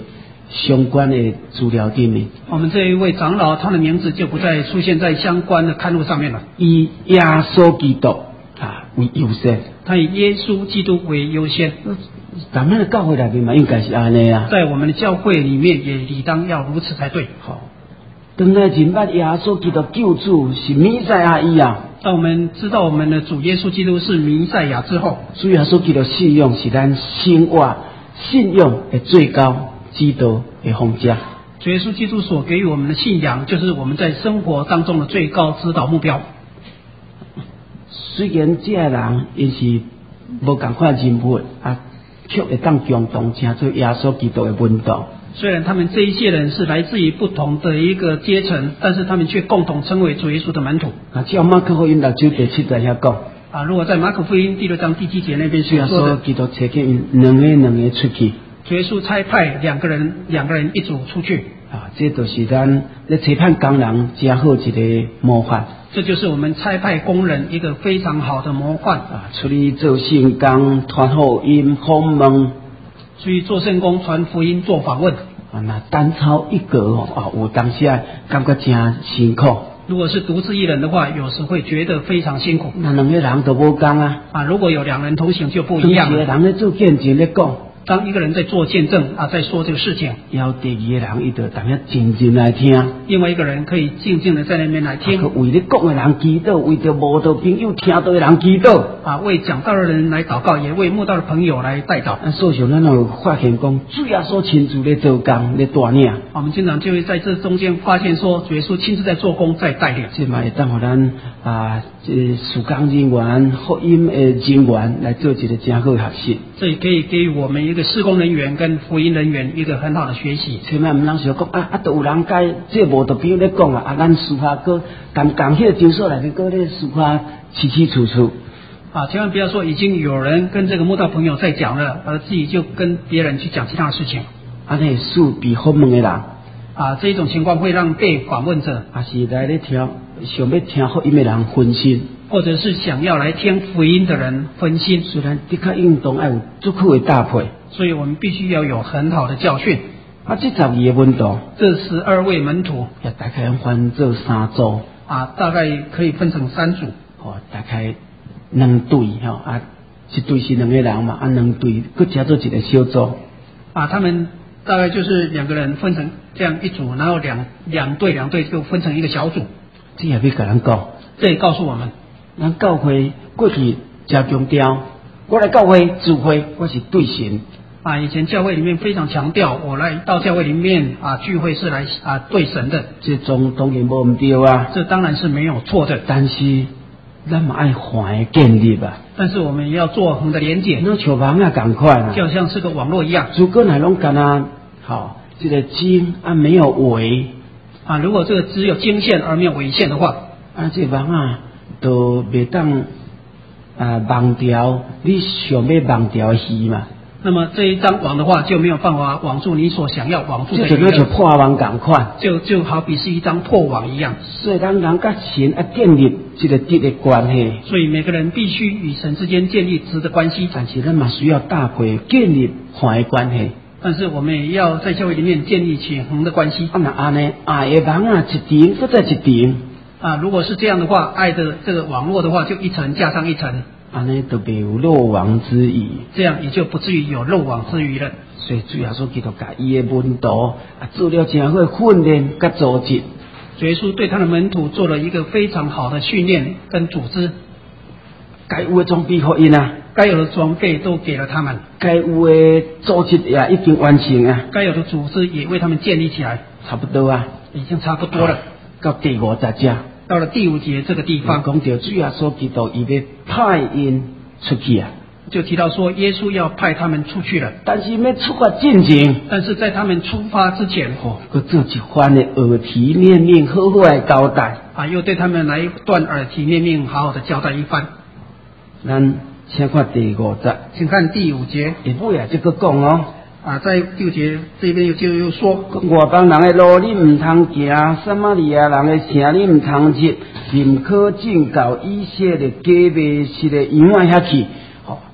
相关的资料顶面。 我们这一位长老，他的名字就不再出现在相关的刊物上面了。 以耶稣基督啊为优先， 他以耶稣基督为优先。 咱们的教会里面嘛，应该是安尼啊。 在我们的教会里面，也理当要如此才对。 好，当来认捌耶稣基督救主是弥赛亚以后， 当我们知道我们的主耶稣基督是弥赛亚之后， 主耶稣基督信仰是咱生活信仰的最高指导的方向。 主耶稣基督所给予我们的信仰，就是我们在生活当中的最高指导目标。 虽然这个人因是无同款人物啊，却会当共同成做耶稣基督的门徒。 虽然他们这一些人是来自于不同的一个阶层，但是他们却共同称为主耶稣的门徒。 啊，照马可福音六章第七节遐讲， 啊，如果在马可福音第六章第七节那边主耶所说的， 稣基督差遣因两个两个出去。 主耶稣差派两个人，两个人一组出去。 啊，这就是咱咧差派工人真好一个模范。 这就是我们差派工人一个非常好的模范啊，出去做圣工、传福音、访问， 出去做圣工、传福音、做访问。 啊，那单操一个哦，啊，有当时啊感觉真辛苦。 如果是独自一人的话，有时会觉得非常辛苦。 那两个人都无共啊。 啊，如果有两人同行就不一样了。 当时个人咧做见证咧讲。 当一个人在做见证啊，在说这个事情， 要第二个人伊就当下静静来听， 另外一个人可以静静的在那边来听， 啊、为你讲的人祈祷，为着无道朋友听到的人祈祷， 啊，为讲道的人来祷告，也为慕道的朋友来代祷。 啊，所以咱有发现讲，主耶稣亲自咧做工咧带领。 我们经常就会在这中间发现说，主耶稣亲自在做工，在带领。 这嘛会当互咱啊，这事工人员、福音的人员来做一个真好的学习。 这也可以给予我们一个事工人员跟福音人员一个很好的学习。 千万唔能想讲啊啊，都有人该这无道朋友咧讲啊，啊，咱私下个刚刚迄个场所内面个咧私下起起楚楚。 啊，千万不要说已经有人跟这个慕道朋友在讲了，而自己就跟别人去讲其他的事情。 啊，那事被访问的人， 啊，这一种情况会让被访问者， 啊是来咧听，想要听福音的人分心， 或者是想要来听福音的人分心。 虽然的确运动要有足够的搭配， 所以我们必须要有很好的教训。 啊，这十二个门徒， 这十二位门徒， 也大概分做三组， 啊，大概可以分成三组， 哦，大概两队吼，啊，一队是两个人嘛，啊，两队搁加做一个小组， 啊，他们大概就是两个人分成这样一组，然后两两队两队就分成一个小组。 这也要甲咱讲， 这也告诉我们， 咱教会过去真强调，我来教会聚会，我是对神。 啊，以前教会里面非常强调，我来到教会里面啊聚会是来啊对神的， 这种当然无唔对啊， 这当然是没有错的。 但是咱嘛爱还的建立啊， 但是我们也要做横的连结， 那像网啊赶快啊， 就好像是个网络一样。 如果乃拢干啊，好，这个经啊没有围啊，如果这个只有经线而没有纬线的话， 啊，这网啊都袂当啊网掉你想要网掉鱼嘛。 那么这一张网的话就没有办法网住你所想要网住的鱼了，这就那就破网赶快， 就就好比是一张破网一样。 所以咱人甲神啊建立这个直的关系， 所以每个人必须与神之间建立直的关系。 但是咱嘛需要搭配建立横的关系。 但是我们也要在教会里面建立起横的关系。 啊，那安尼爱的网啊一层，搁再一层啊，如果是这样的话，爱的这个网络的话，就一层加上一层。 安尼都没有漏网之鱼， 这样也就不至于有漏网之鱼了。 所以主耶稣基督甲伊的门徒啊做了真好训练甲组织。 主耶稣对他的门徒做了一个非常好的训练跟组织， 该有的装备给因啊， 该有的装备都给了他们， 该有的组织也已经完成啊， 该有的组织也为他们建立起来， 差不多啊， 已经差不多了。 到第五十节。 到了第五节这个地方， 讲到主耶稣基督伊要派因出去啊， 就提到说耶稣要派他们出去了， 但是要出发进前， 但是在他们出发之前， 哦，佮做一番的耳提面命，好好来交代啊，又对他们来一段耳提面命，好好的交代一番。 咱先看第五节， 请看第五节， 下尾啊，这个讲哦。 啊，在第五节这边就又说， 外邦人的路你唔通行，撒玛利亚人的城你唔通入，宁可进到以色列假未实的院仔遐去。哦，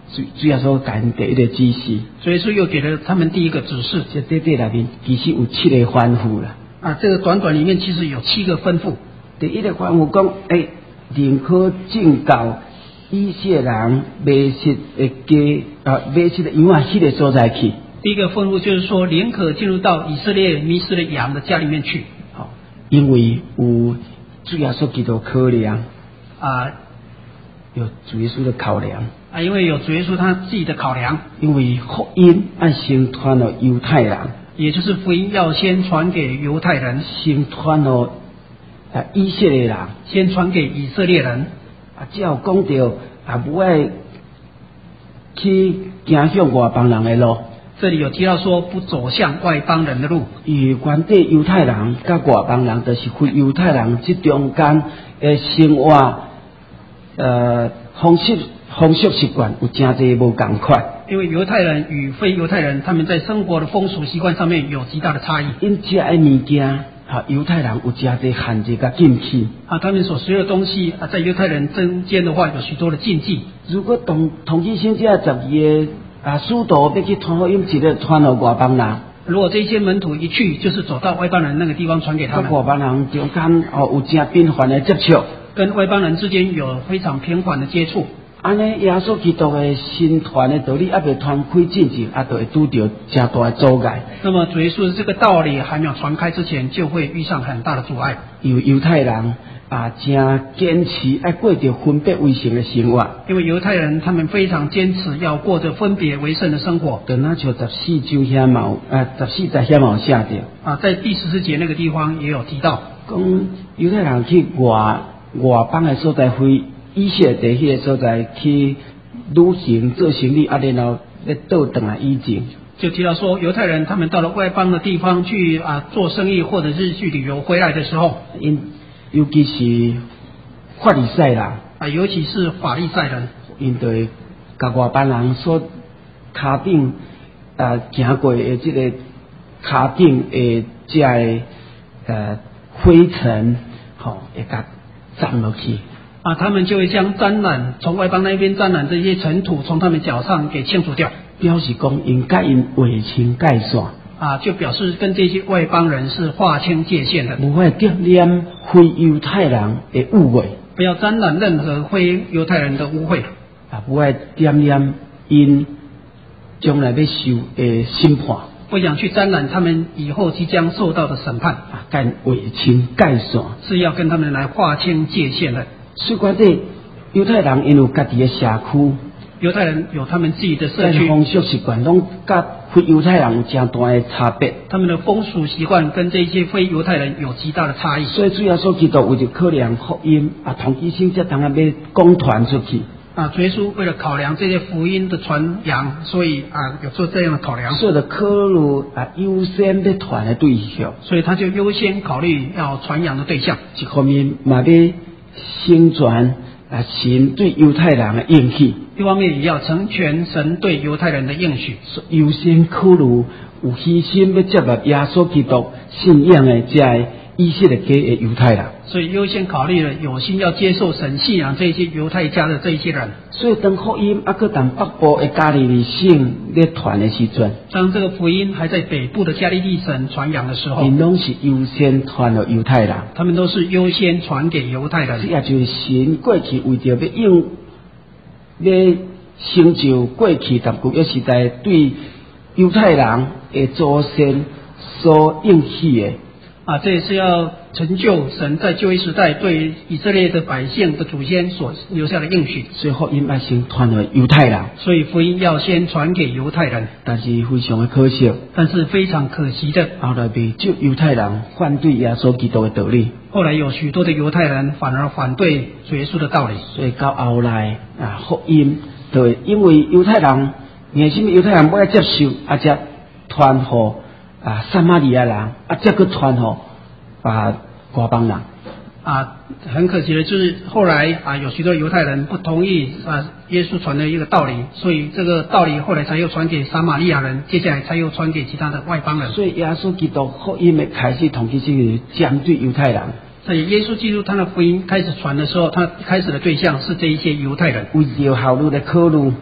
主主要说给第一个指示， 所以说又给了他们第一个指示。 这短短里面其实有七个吩咐啦。 啊，这个短短里面其实有七个吩咐。 第一个吩咐讲，诶，宁可正教以色列人迷失的家啊，迷失的羊啊，迄个所在去。 第一个吩咐就是说，宁可进入到以色列迷失的羊的家里面去。 好，因为有主耶稣基督考量啊， 有主耶稣的考量啊，因为有主耶稣他自己的考量。 因为福音要先传到犹太人， 也就是福音要先传给犹太人， 先传到啊以色列人， 先传给以色列人。 啊，只有讲到啊，不爱去行向外邦人的路。 这里有提到说不走向外邦人的路， 与原地犹太人甲外邦人，就是非犹太人这中间的生活呃方式方式习惯有真侪无共款。 因为犹太人与非犹太人，他们在生活的风俗习惯上面有极大的差异。 因食的物件，哈，犹太人有真侪限制甲禁忌。 啊，他们所食的东西啊，在犹太人中间的话，有许多的禁忌。 如果同同基先这十二个啊，使徒要去传福音，直接传到外邦人。 如果这些门徒一去，就是走到外邦人那个地方传给他们。 外邦人中间哦，有真频繁的接触， 跟外邦人之间有非常频繁的接触。 安尼耶稣基督的新传的道理还未传开之前，啊，就会拄到真大的阻碍。 那么主耶稣的这个道理还没有传开之前，就会遇上很大的阻碍。 有犹太人啊，真坚持爱过着分别为圣的生活。 因为犹太人他们非常坚持要过着分别为圣的生活。 就那像十四章遐嘛有，啊，十四节遐嘛有写着。 啊，在第十四节那个地方也有提到， 讲犹太人去外外邦的所在非以色列迄个所在去旅行做生意，啊，然后要倒转来以前。 就提到说，犹太人他们到了外邦的地方去啊做生意或者是去旅游回来的时候， 因尤其是法利赛人啊，尤其是法利赛人， 因对甲外邦人所骹顶啊行过的这个骹顶的这个呃灰尘，吼、会甲沾落去。 啊，他们就会将沾染从外邦那边沾染这些尘土从他们脚上给清除掉， 表示讲因甲因划清界线， 啊，就表示跟这些外邦人是划清界限的， 无法沾染非犹太人的污秽， 不要沾染任何非犹太人的污秽， 啊，无法沾染因将来要受的审判， 不想去沾染他们以后即将受到的审判， 啊，甲因划清界线， 是要跟他们来划清界限的。 所以讲这犹太人因有家己的社区， 犹太人有他们自己的社区， 风俗习惯拢甲非犹太人有真大的差别。 他们的风俗习惯跟这些非犹太人有极大的差异。 所以主要说基督为着考量福音啊，同基性才当然要讲传出去。 啊，主耶稣为了考量这些福音的传扬，所以啊有做这样的考量。 所以就考虑啊优先要传的对象， 所以他就优先考虑要传扬的对象。 一方面嘛要宣传啊神对犹太人的应许， 一方面也要成全神对犹太人的应许， 优先考虑有牺牲要接纳耶稣基督信仰的这个以色列家的犹太人。 所以优先考虑了有心要接受神信仰这些犹太家的这一些人。 所以当福音啊，搁当北部的加利利省咧传的时阵， 当这个福音还在北部的加利利省传扬的时候， 因拢是优先传到犹太人。 他们都是优先传给犹太人。 这也就是神过去为着要应要成就过去但旧约时代对犹太人的祖先所应许的。 啊，这也是要成就神在旧约时代对以色列的百姓的祖先所留下的应许。 所以福音要先传给犹太人， 所以福音要先传给犹太人。 但是非常的可惜， 但是非常可惜的， 后来被就犹太人反对耶稣基督的道理。 后来有许多的犹太人反而反对主耶稣的道理。 所以到后来啊，福音对，因为犹太人，为什么犹太人不要接受，啊，才传给啊，撒玛利亚人啊，这个传吼啊，外邦人啊，很可惜的就是后来啊，有许多犹太人不同意啊耶稣传的一个道理，所以这个道理后来才又传给撒玛利亚人，接下来才又传给其他的外邦人。 所以耶稣基督福音的开始，同其是针对犹太人。 所以耶稣基督他的福音开始传的时候，他开始的对象是这一些犹太人。 为了效率的考虑。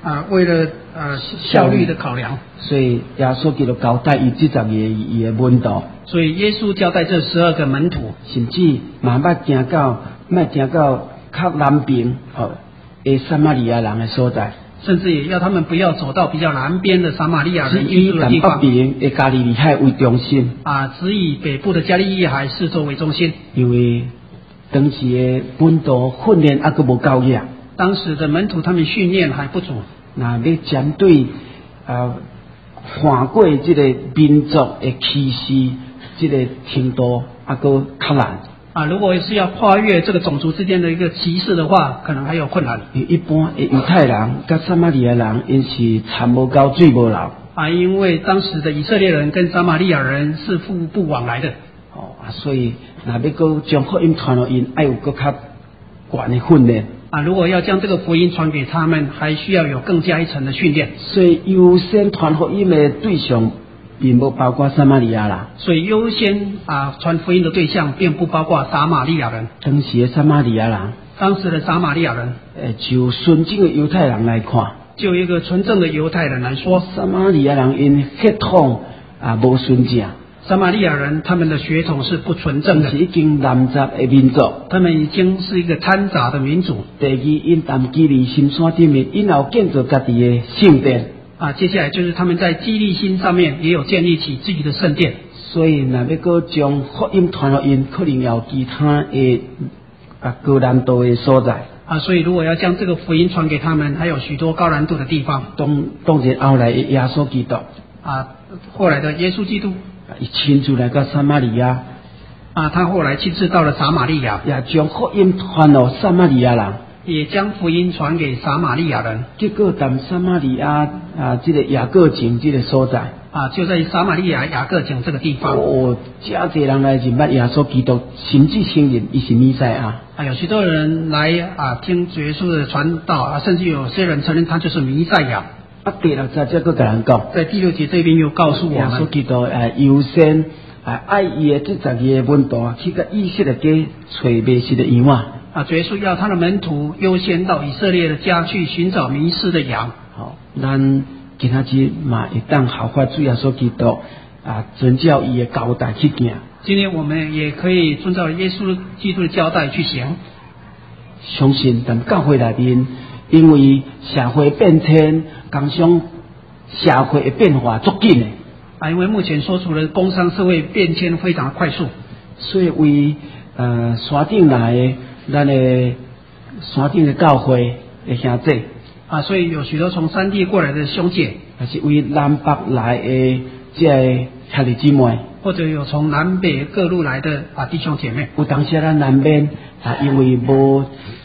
啊，为了呃效率的考量， 所以耶稣基督交代伊这十个伊的门徒， 所以耶稣交代这十二个门徒， 甚至嘛捌行到，莫行到较南边哦，诶撒玛利亚人的所在， 甚至也要他们不要走到比较南边的撒玛利亚人居住的地方， 以南北边的加利利海为中心啊，只以北部的加利利海四周为中心， 因为当时的门徒训练还佫无够样。 当时的门徒他们训练还不足， 那要针对啊跨过这个民族的歧视，这个程度还佫较难。 啊，如果是要跨越这个种族之间的一个歧视的话，可能还有困难。 一般的犹太人跟撒玛利亚人因是田无沟水无流啊，因为当时的以色列人跟撒玛利亚人是互不往来的。 哦啊，所以那要佫将福音传落因，要有佫较悬的训练。 啊，如果要将这个福音传给他们，还需要有更加一层的训练。 所以优先传福音的对象，并不包括撒玛利亚人。 所以优先啊传福音的对象，并不包括撒玛利亚人。 当时的撒玛利亚人， 当时的撒玛利亚人， 诶，就纯正的犹太人来看， 就一个纯正的犹太人来说， 撒玛利亚人因血统啊无纯正。 撒玛利亚人他们的血统是不纯正的， 是已经南杂的民族， 他们已经是一个掺杂的民族。 第二，因淡基利心山顶面，因有建造家己的圣殿。 啊，接下来就是他们在基利心上面也有建立起自己的圣殿。 所以，若要搁将福音传落因，可能要其他的啊高难度的所在。 啊，所以如果要将这个福音传给他们，还有许多高难度的地方。 当当然后来的耶稣基督啊，后来的耶稣基督。 伊亲自来到撒玛利亚， 啊，他后来亲自到了撒玛利亚， 也将福音传到撒玛利亚人， 也将福音传给撒玛利亚人。 结果当撒玛利亚啊，这个雅各井这个所在， 啊，就在撒玛利亚雅各井这个地方。 哦，真侪人来认捌耶稣基督，甚至承认伊是弥赛亚。 啊，有许多人来啊听主耶稣的传道啊，甚至有些人承认他就是弥赛亚。 啊，第六节这个甲人讲， 在第六节这边又告诉我们， 耶稣基督诶优先啊爱伊的这十个门徒去个以色列家找迷失的羊啊。 啊，主耶稣要他的门徒优先到以色列的家去寻找迷失的羊。 好，咱今仔日嘛会当效法主耶稣基督啊，遵照伊的交代去行。 今天我们也可以遵照耶稣基督的交代去行。 相信咱教会内面，因为社会变迁。工商社会的变化足紧的， 啊，因为目前所处的工商社会变迁非常快速， 所以为呃山顶来的咱的山顶的教会的兄弟啊，所以有许多从山地过来的兄姐， 还是为南北来的这个兄弟姊妹， 或者有从南北各路来的啊弟兄姐妹。 有当时咱南边啊，因为无。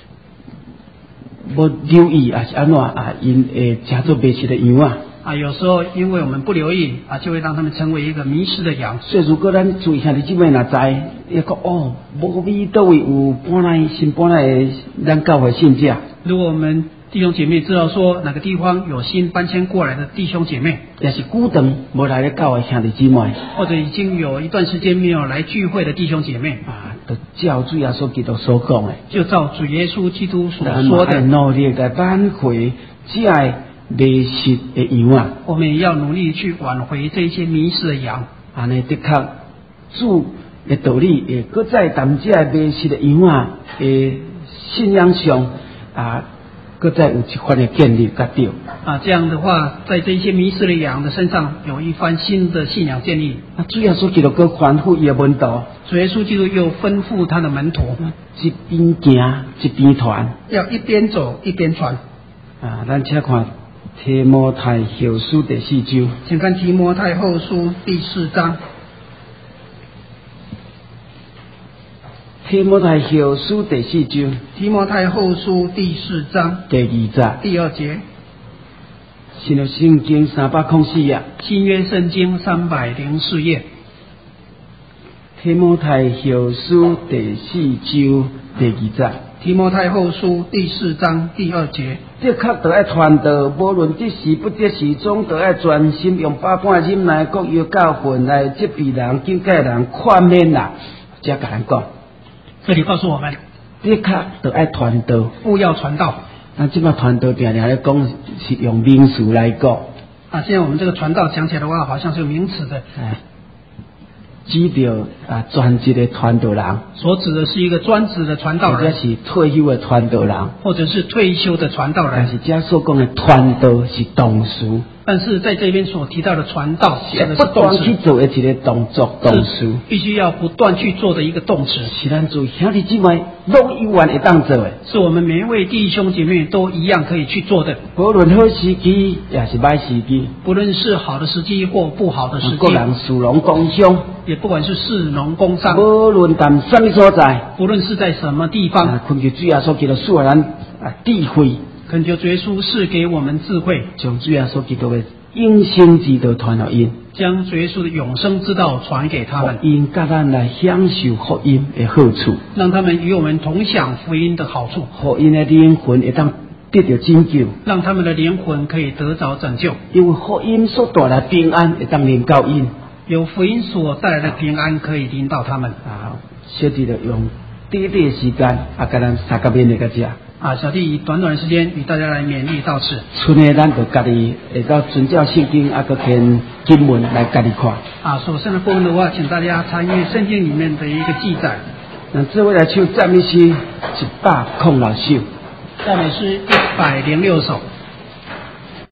不留意啊，是安怎啊？因诶，加做迷失的羊啊！ 啊，有时候因为我们不留意啊，就会让他们成为一个迷失的羊。 所以如果咱注意兄弟姊妹若知，伊讲哦，无咪倒位有搬来新搬来咱教会信者。 如果我们弟兄姐妹知道说哪个地方有新搬迁过来的弟兄姐妹， 也是久长无来咧教会兄弟姊妹， 或者已经有一段时间没有来聚会的弟兄姐妹啊，就照主耶稣基督所讲的， 就照主耶稣基督所说的， 努力来挽回这迷失的羊啊！ 我们也要努力去挽回这些迷失的羊。 安尼的确，主的道理也搁在咱这迷失的羊啊的信仰上啊。搁再有一番的建立甲掉啊，这样的话，在这些迷失的羊的身上有一番新的信仰建立。 啊，主耶稣基督搁吩咐伊的门徒， 主耶稣基督又吩咐他的门徒， 一边行一边传， 要一边走一边传。 啊，咱且看提摩太后书第四章， 请看提摩太后书第四章。 提摩太后书第四章， 提摩太后书第四章第二节， 第二节， 新约圣经三百零四页， 新约圣经三百零四页， 提摩太后书第四章第二节， 提摩太后书第四章第二节， 的确得爱传道，无论得时不得时，总得爱专心用百般忍耐，各有教训来责备人、警戒人、劝勉人，这甲人讲。 这里告诉我们， 的确得爱传道， 务要传道。 那即摆传道定定咧讲是用名词来讲。 啊，现在我们这个传道讲起来的话，好像是有名词的。 哎，指着啊专职的传道人， 所指的是一个专职的传道人， 或者是退休的传道人， 或者是退休的传道人。 但是这所讲的传道是动词。 但是在这边所提到的传道，指的是不断去做的一个动作动词， 必须要不断去做的一个动词。 是咱做兄弟姊妹拢有缘会当做的， 是我们每一位弟兄姐妹都一样可以去做的。 无论好时机也是歹时机， 不论是好的时机或不好的时机， 各人事农工商， 也不管是士农工商， 无论在什么所在， 不论是在什么地方， 啊，恳求主耶稣基督赐予咱啊智慧， 恳求主耶稣赐给我们智慧， 将主耶稣基督的永生之道传到因， 将主耶稣的永生之道传给他们， 因甲咱来享受福音的好处， 让他们与我们同享福音的好处， 福音的灵魂会当得到拯救， 让他们的灵魂可以得着拯救， 因为福音所带来平安会当临到因， 有福音所带来的平安可以临到他们。 啊，小弟就用短短的时间啊，甲咱三个面的个只。 啊，小弟以短短的时间与大家来勉励到此。 剩的咱就家己会到遵照圣经啊，个篇经文来家己看。 啊，所剩的部分的话，请大家参阅圣经里面的一个记载。 那这位来唱赞美诗一百空六首， 赞美诗一百零六首。